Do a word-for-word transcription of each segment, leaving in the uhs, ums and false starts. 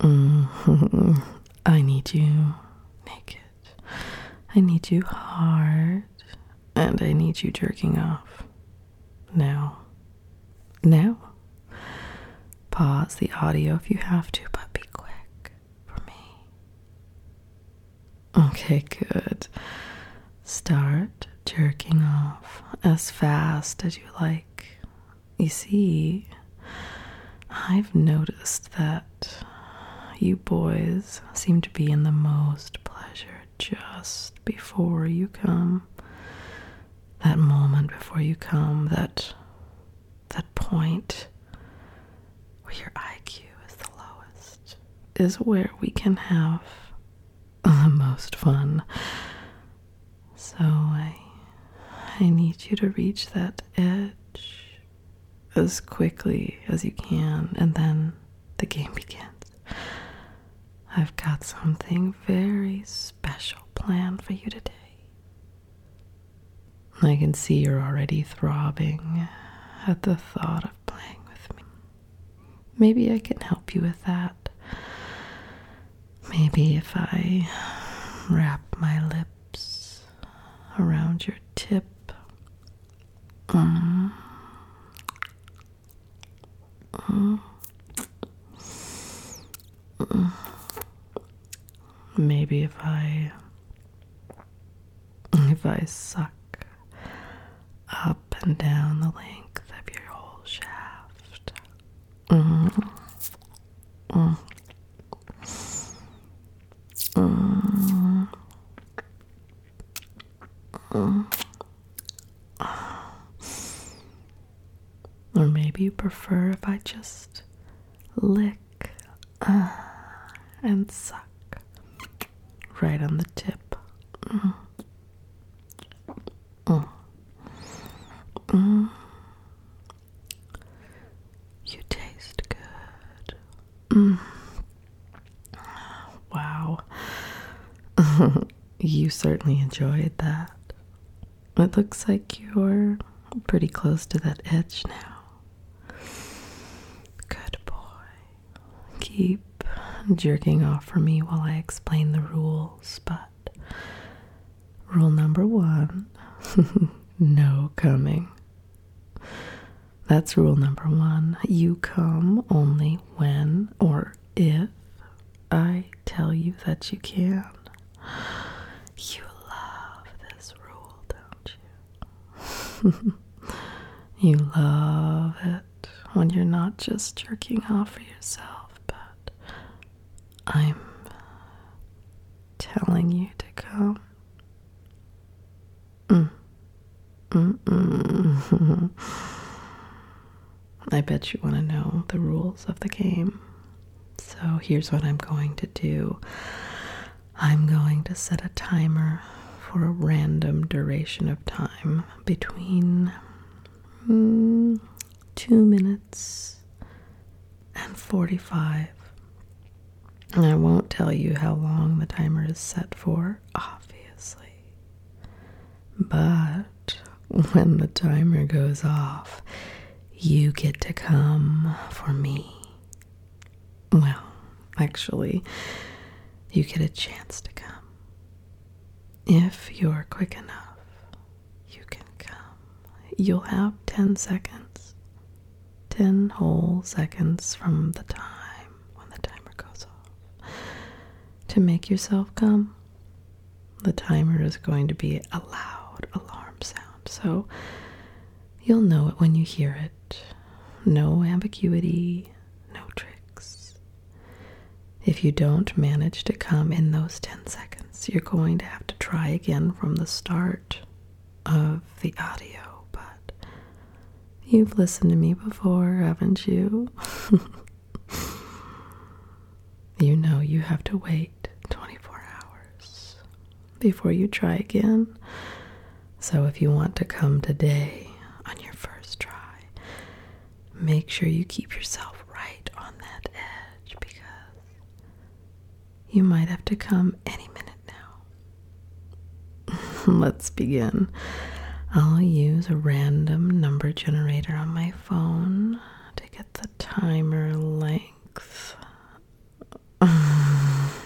Mm, I need you naked. I need you hard. And I need you jerking off. Now. Now. Pause the audio if you have to, but be quick for me. Okay, good. Start jerking off as fast as you like. You see, I've noticed that you boys seem to be in the most pleasure just before you come. That moment before you come, that that point where your I Q is the lowest, is where we can have the most fun. So I I need you to reach that edge as quickly as you can, and then the game begins. I've got something very special planned for you today. I can see you're already throbbing at the thought of playing with me. Maybe I can help you with that. Maybe if I wrap my lips around your tip. Mm. Mm. Mm. Maybe if I if I suck up and down the length of your whole shaft. Mm. Mm. Mm. Mm. Or maybe you prefer if I just lick uh, and suck right on the tip. Mm. Mm. Mm. You taste good. Mm. Wow. You certainly enjoyed that. It looks like you're pretty close to that edge now. Good boy. Keep jerking off for me while I explain the rules, but rule number one, no coming. That's rule number one. You come only when or if I tell you that you can. You love this rule, don't you? You love it when you're not just jerking off for yourself, but I'm telling you to come. Mm. Mm-mm. I bet you want to know the rules of the game. So here's what I'm going to do. I'm going to set a timer for a random duration of time between mm, two minutes and forty-five. And I won't tell you how long the timer is set for, obviously. But when the timer goes off, you get to come for me. Well, actually, you get a chance to come. If you're quick enough, you can come. You'll have ten seconds. ten whole seconds from the time when the timer goes off to make yourself come. The timer is going to be a loud alarm sound, so you'll know it when you hear it. No ambiguity, no tricks. If you don't manage to come in those ten seconds, you're going to have to try again from the start of the audio, but you've listened to me before, haven't you? You know you have to wait twenty-four hours before you try again. So if you want to come today on your first try, make sure you keep yourself right on that edge, because you might have to come any minute now. Let's begin. I'll use a random number generator on my phone to get the timer length.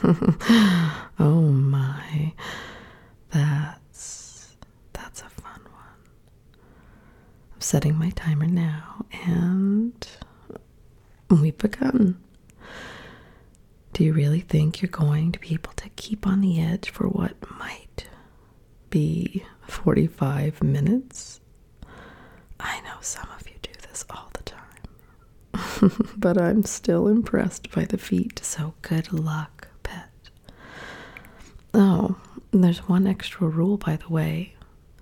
Oh my. That's that's a fun one. I'm setting my timer now and we've begun. Do you really think you're going to be able to keep on the edge for what might be forty-five minutes? I know some of you do this all the time, but I'm still impressed by the feat, so good luck, pet. Oh, there's one extra rule, by the way.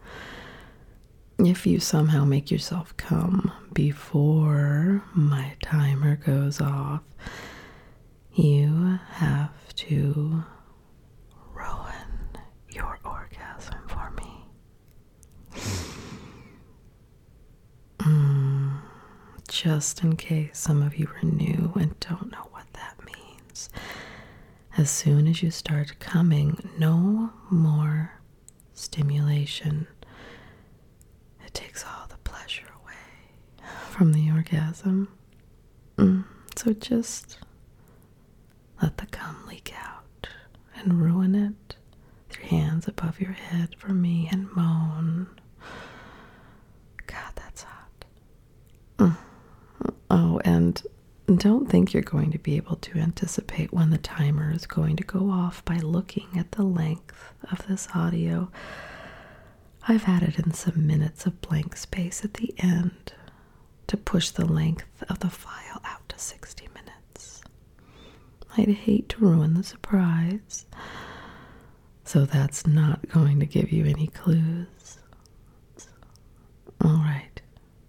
If you somehow make yourself come before my timer goes off, you have to ruin your orgasm for me. Mm, just in case some of you are new and don't know what that means. As soon as you start coming, no more stimulation. It takes all the pleasure away from the orgasm. Mm, so just let the cum leak out and ruin it with your hands above your head for me and moan. God, that's hot. Mm. Oh, and don't think you're going to be able to anticipate when the timer is going to go off by looking at the length of this audio. I've added in some minutes of blank space at the end to push the length of the file out to sixty minutes. I'd hate to ruin the surprise, so that's not going to give you any clues. All right.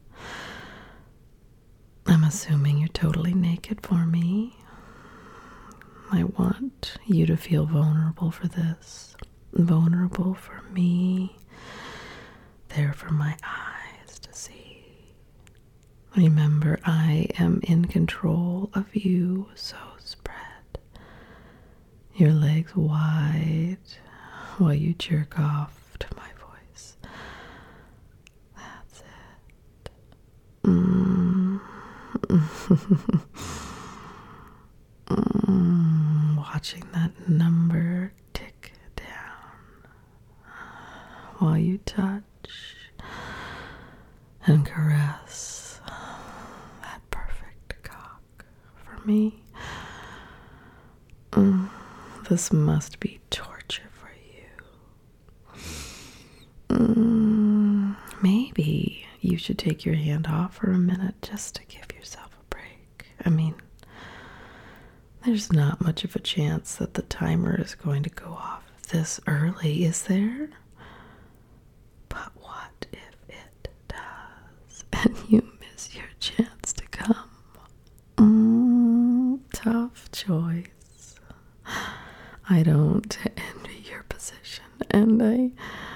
I'm assuming you're totally naked for me. I want you to feel vulnerable for this. Vulnerable for me. There for my eyes to see. Remember, I am in control of you, so spread your legs wide while you jerk off to my voice. That's it. Mm. mm. Watching that number tick down while you touch and caress that perfect cock for me. Mm. This must be torture for you. Mm, maybe you should take your hand off for a minute just to give yourself a break. I mean, there's not much of a chance that the timer is going to go off this early, is there? But what if it does and you miss your chance to come? Mm, tough choice. I don't envy your position, and I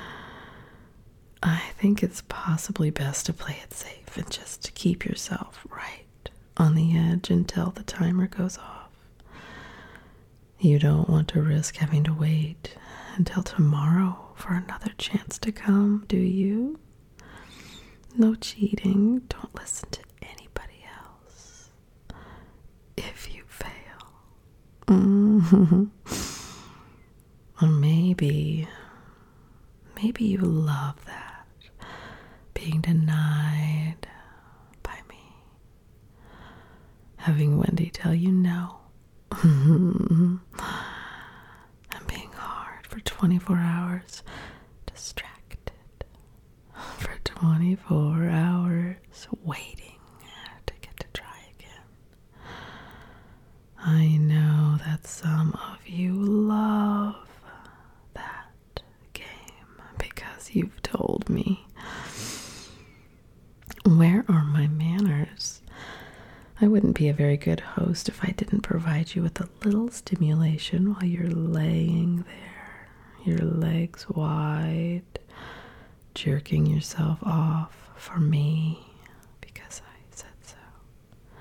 I think it's possibly best to play it safe and just to keep yourself right on the edge until the timer goes off. You don't want to risk having to wait until tomorrow for another chance to come, do you? No cheating. Don't listen to anybody else. If you fail. Mm-hmm. Or maybe, maybe you love that, being denied by me. Having Wendy tell you no. And being hard for twenty-four hours, distracted for twenty-four hours, waiting to get to try again. I know that some of you love that game because you've told me. Where are my manners? I wouldn't be a very good host if I didn't provide you with a little stimulation while you're laying there, your legs wide, jerking yourself off for me because I said so.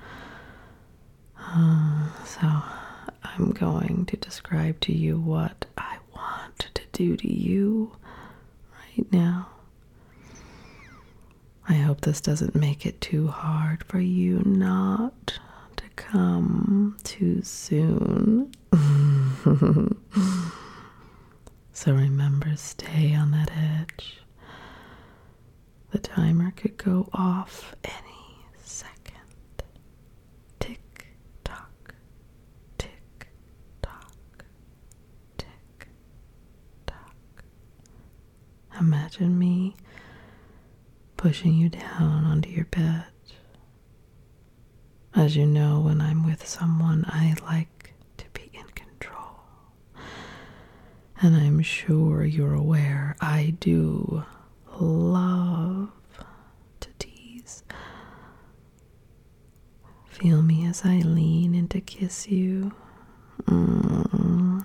Uh, so I'm going to describe to you what I want to do to you right now. I hope this doesn't make it too hard for you not to come too soon. So remember, stay on that edge. The timer could go off any second. Tick tock, tick tock, tick tock. Imagine me pushing you down onto your bed. As you know, when I'm with someone, I like to be in control. And I'm sure you're aware I do love to tease. Feel me as I lean in to kiss you. Mm.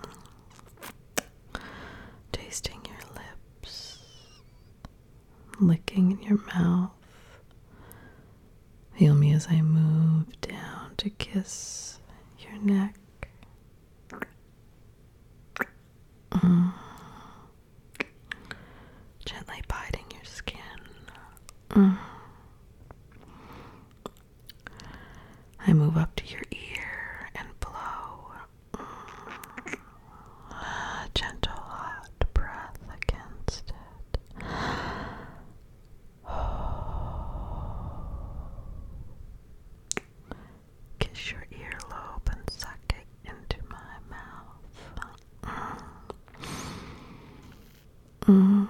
Tasting your lips. Licking in your mouth. Feel me as I move down to kiss your neck. Mm. Gently biting your skin. Mm. I move up to your ear and blow. Mm. A gentle hot breath against it. Kiss your earlobe and suck it into my mouth. Mm.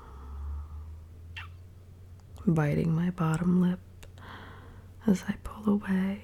Biting my bottom lip as I pull away.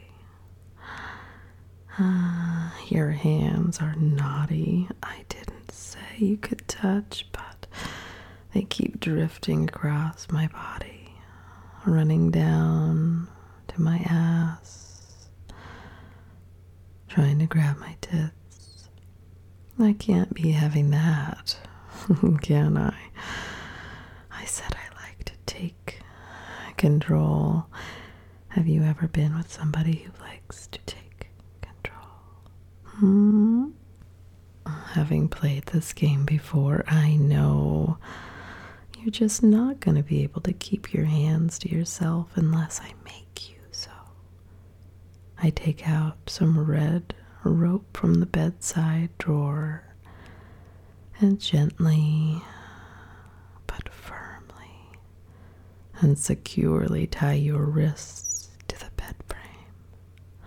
Uh, your hands are naughty. I didn't say you could touch, but they keep drifting across my body, running down to my ass, trying to grab my tits. I can't be having that, can I? I said I like to take control. Have you ever been with somebody who likes to take control? Hmm? Having played this game before, I know you're just not going to be able to keep your hands to yourself unless I make you so. I take out some red rope from the bedside drawer and gently but firmly and securely tie your wrists to the bed frame.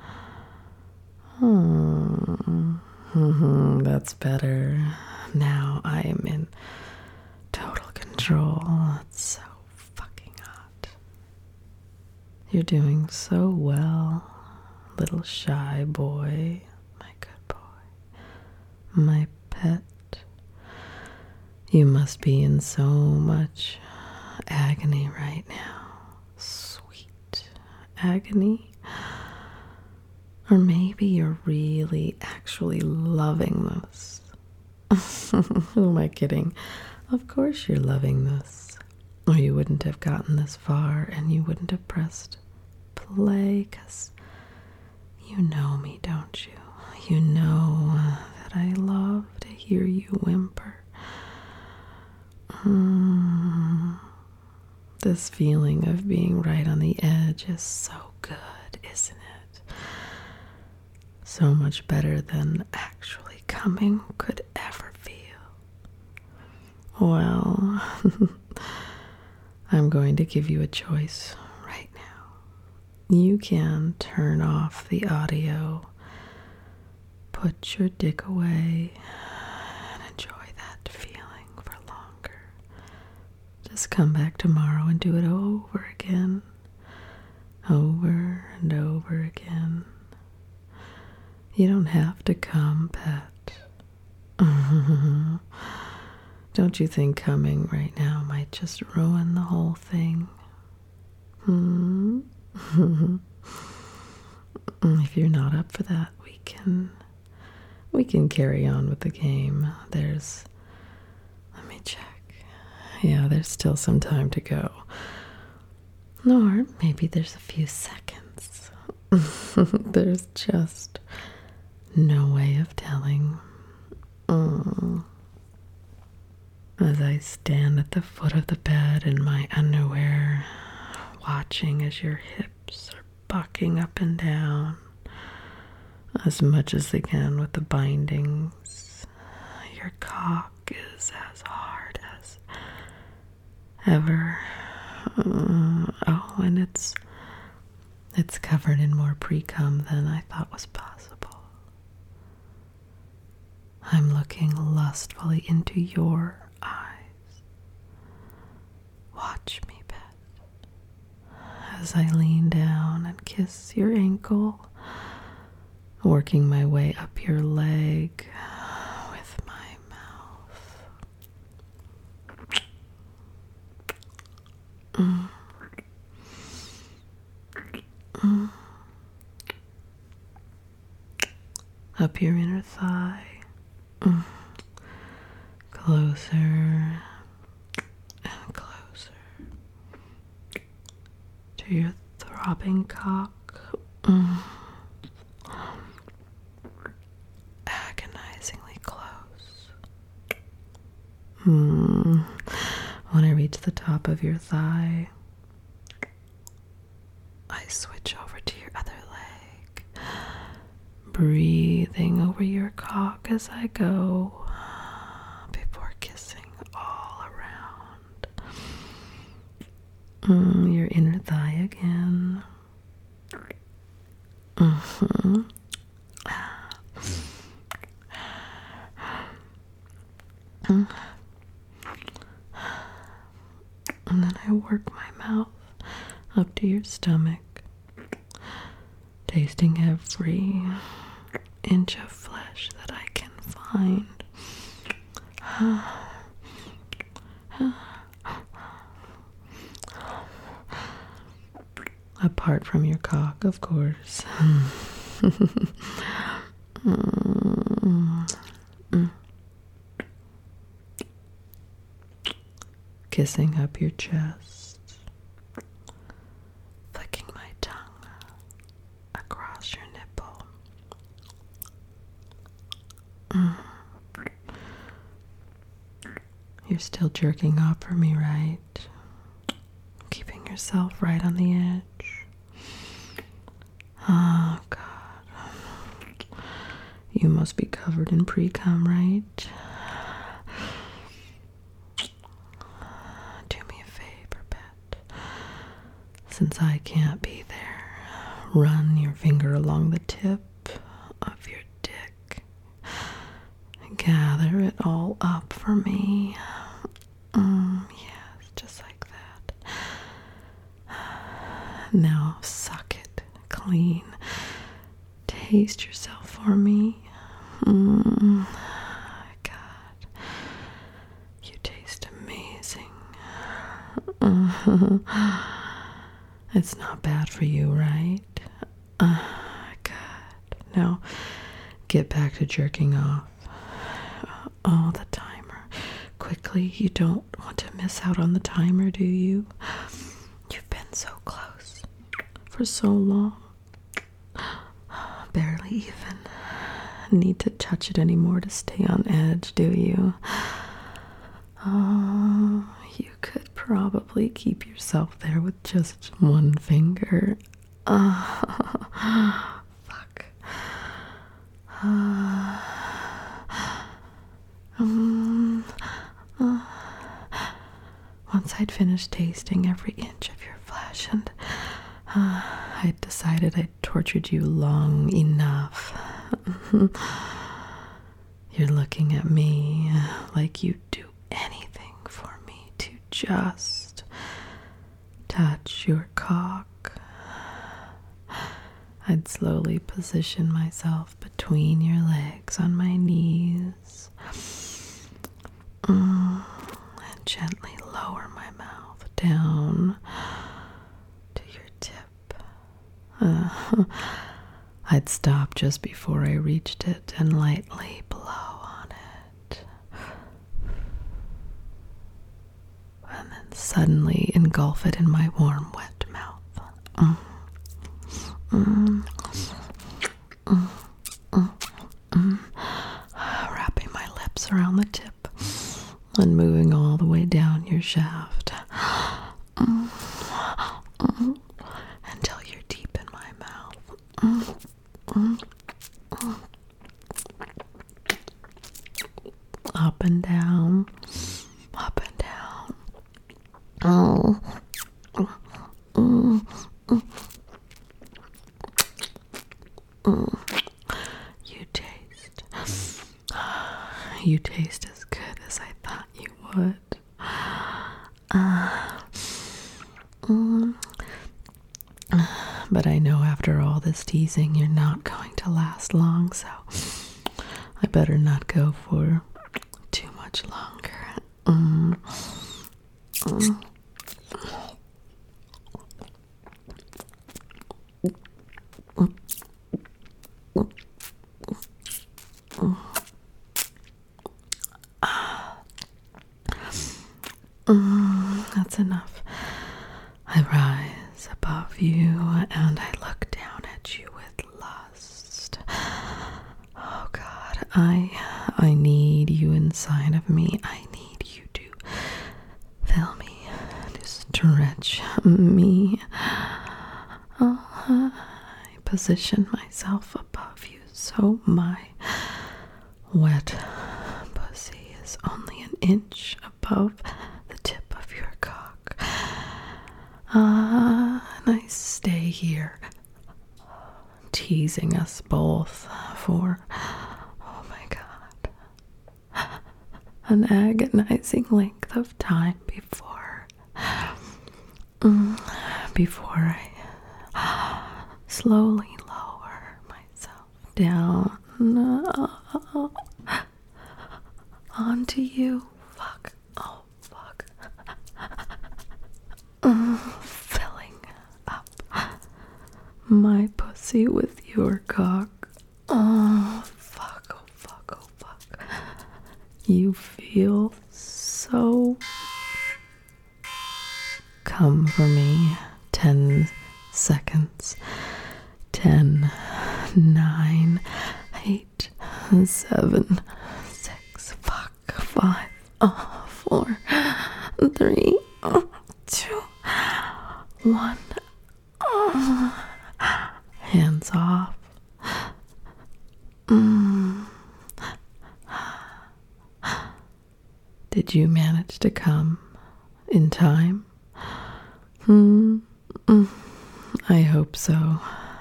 Hmm, that's better. Now I am in total control. It's so fucking hot. You're doing so well, little shy boy, my good boy, my pet. You must be in so much agony right now. Sweet agony. Or maybe you're really actually loving this. Who am I kidding? Of course you're loving this. Or you wouldn't have gotten this far and you wouldn't have pressed play, 'cause you know me, don't you? You know that I love to hear you whimper. Mm. This feeling of being right on the edge is so good, isn't it? So much better than actually coming could ever feel. Well, I'm going to give you a choice right now. You can turn off the audio, put your dick away, and enjoy that feeling for longer. Just come back tomorrow and do it over again, over and over again. You don't have to come, pet. Don't you think coming right now might just ruin the whole thing? Hmm? If you're not up for that, we can we can carry on with the game. There's let me check. Yeah, there's still some time to go. Or maybe there's a few seconds. There's just no way of telling. Mm. As I stand at the foot of the bed in my underwear, watching as your hips are bucking up and down, as much as they can with the bindings. Your cock is as hard as ever. Uh, oh, and it's it's covered in more pre-cum than I thought was possible. I'm looking lustfully into your eyes. Watch me, pet, as I lean down and kiss your ankle, working my way up your leg with my mouth. Mm. Mm. Up your inner thigh. Mm. Closer and closer to your throbbing cock. Mm. Agonizingly close. Mm. When I reach the top of your thigh, I switch over to your other leg, breathing over your cock as I go, before kissing all around. Mm, your inner thigh again. Mm-hmm. Mm. And then I work my mouth up to your stomach, tasting every inch of flesh that I can find. Apart from your cock, of course. mm. Mm. Kissing up your chest, flicking my tongue across your nipple. Mm. You're still jerking off for me, right? Keeping yourself right on the edge. Oh, God. You must be covered in pre-cum, right? Do me a favor, pet. Since I can't be there, run your finger along the tip of your dick. Gather it all up for me. Mm, yes, just like that. Now suck it clean. Taste yourself for me. Mm, God, you taste amazing. It's not bad for you, right? Uh, God. Now, get back to jerking off. Oh, the timer. Quickly, you don't want to miss out on the timer, do you? You've been so close for so long. Barely even need to touch it anymore to stay on edge, do you? Oh, you could probably keep yourself there with just one finger. Oh, fuck. Uh, um, uh, once I'd finished tasting every inch of your flesh and uh, I'd decided I'd tortured you long enough, you're looking at me like you'd do anything for me to just touch your cock. I'd slowly position myself between your legs on my knees, mm, and gently lower my mouth down to your tip. Uh, I'd stop just before I reached it and lightly blow on it. And then suddenly engulf it in my warm, wet mouth. Mm. Mm. Mm. Mm. Mm. Wrapping my lips around the tip and moving all the way down your shaft. Mm. Mm. Until you're deep in my mouth. Mm. Mm. you taste as good as I thought you would. Uh, mm, but I know after all this teasing, you're not going to last long, so I better not go for too much longer. Mm. Mm. Mm, that's enough. I rise above you and I look down at you with lust. Oh God, I I need you inside of me. I need you to fill me, to stretch me. Oh, I position myself above you so my wet pussy is only an inch above the tip of your cock. Ah, uh, and I stay here, teasing us both for, oh my God, an agonizing length of time before, mm, before I slowly lower myself down uh, onto you. Fuck. Oh, fuck. Uh, filling up my pussy with your cock. Oh, fuck. Oh, fuck. Oh, fuck. You feel so. Come for me. Ten seconds. Ten, nine, eight, seven, six, fuck, five, oh, four, three, oh, two, one. Oh. Hands off. Mm. Did you manage to come in time? Hmm. Mm. I hope so.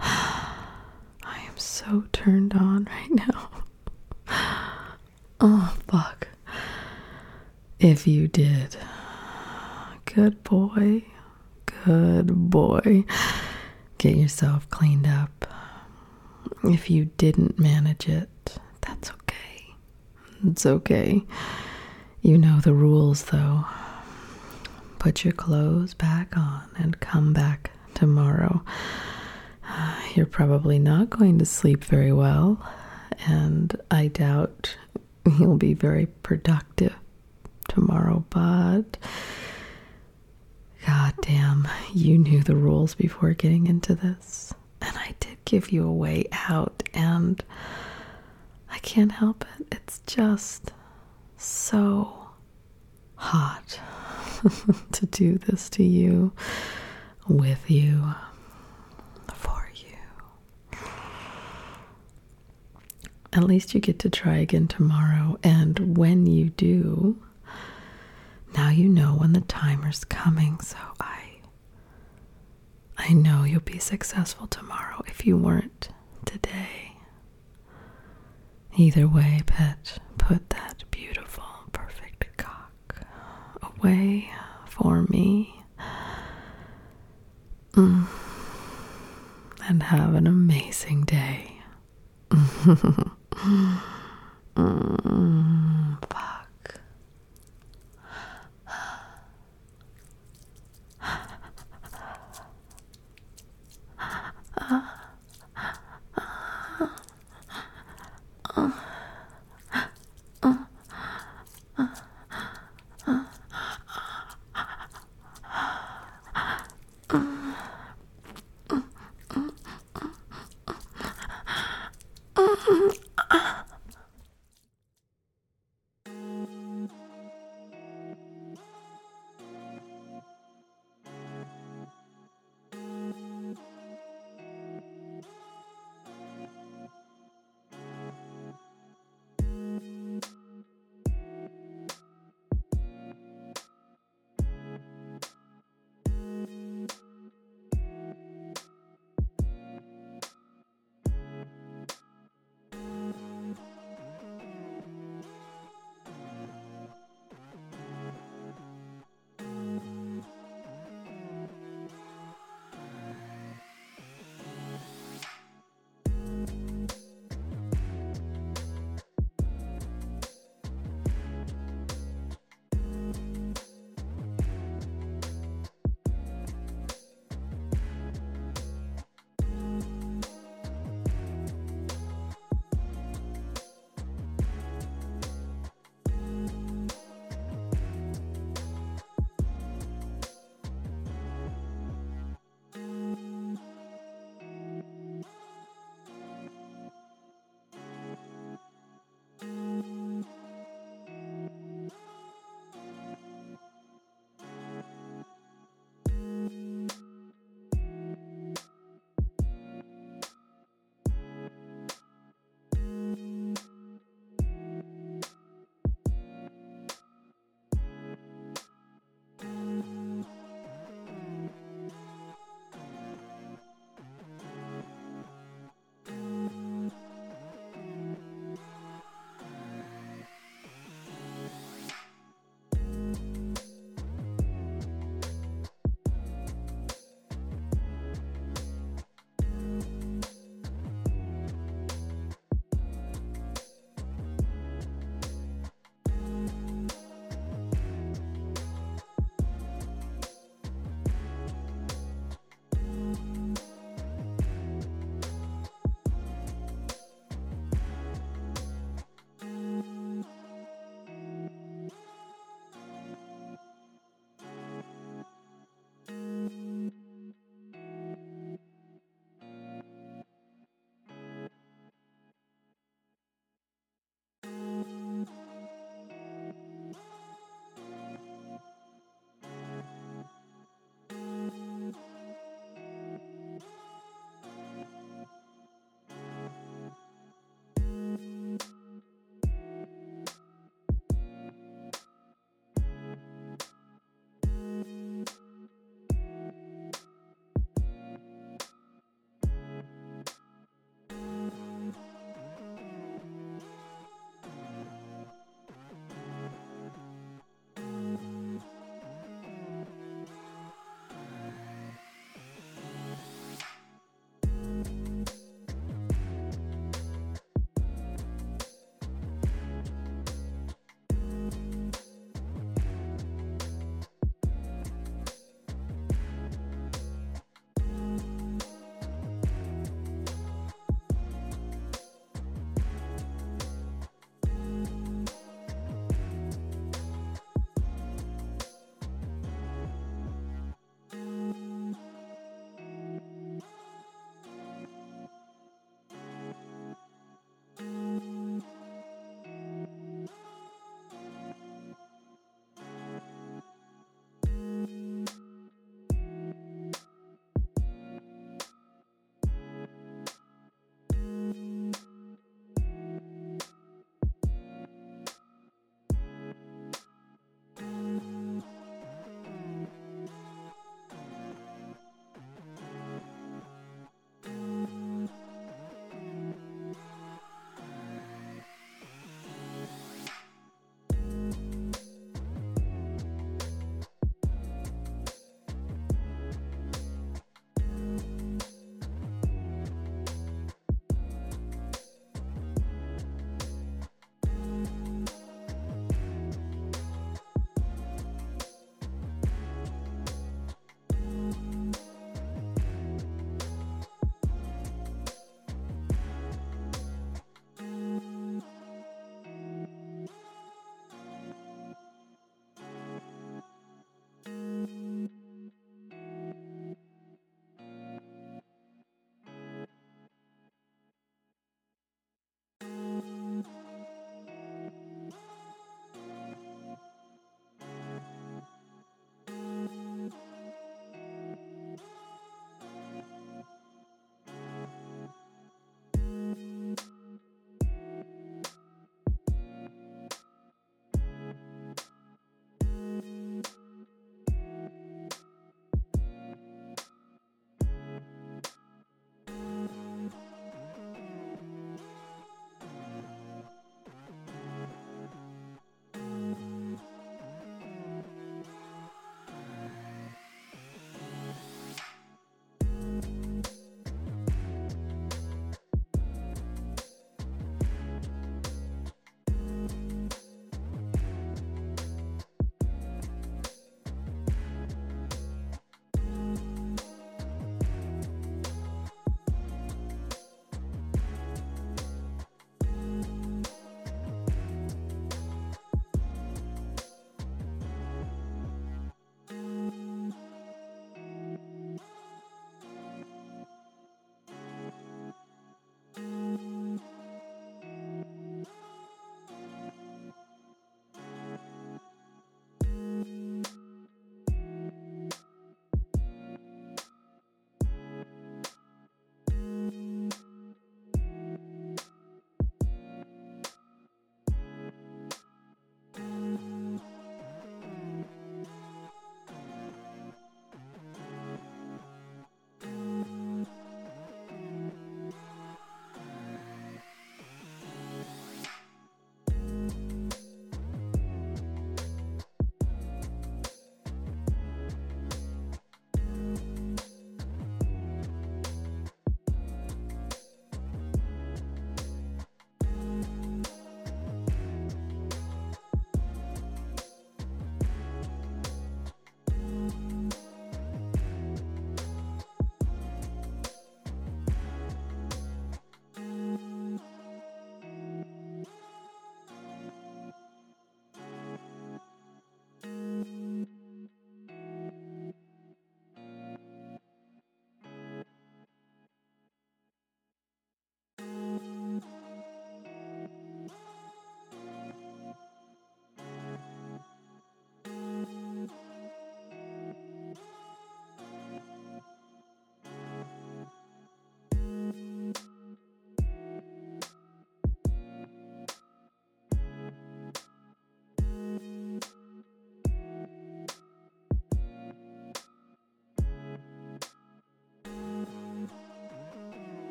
I am so turned on right now. Oh, fuck. If you did. Good boy. Good boy. Get yourself cleaned up. If you didn't manage it, that's okay. It's okay. You know the rules, though. Put your clothes back on and come back tomorrow. Uh, you're probably not going to sleep very well, and I doubt you'll be very productive tomorrow, but goddamn, you knew the rules before getting into this, and I did give you a way out, and I can't help it. It's just so hot to do this to you, with you, for you. At least you get to try again tomorrow, and when you do, now you know when the timer's coming, so I I know you'll be successful tomorrow if you weren't today. Either way, pet, put that beautiful, perfect cock away for me. Mm. And have an amazing day. Mm.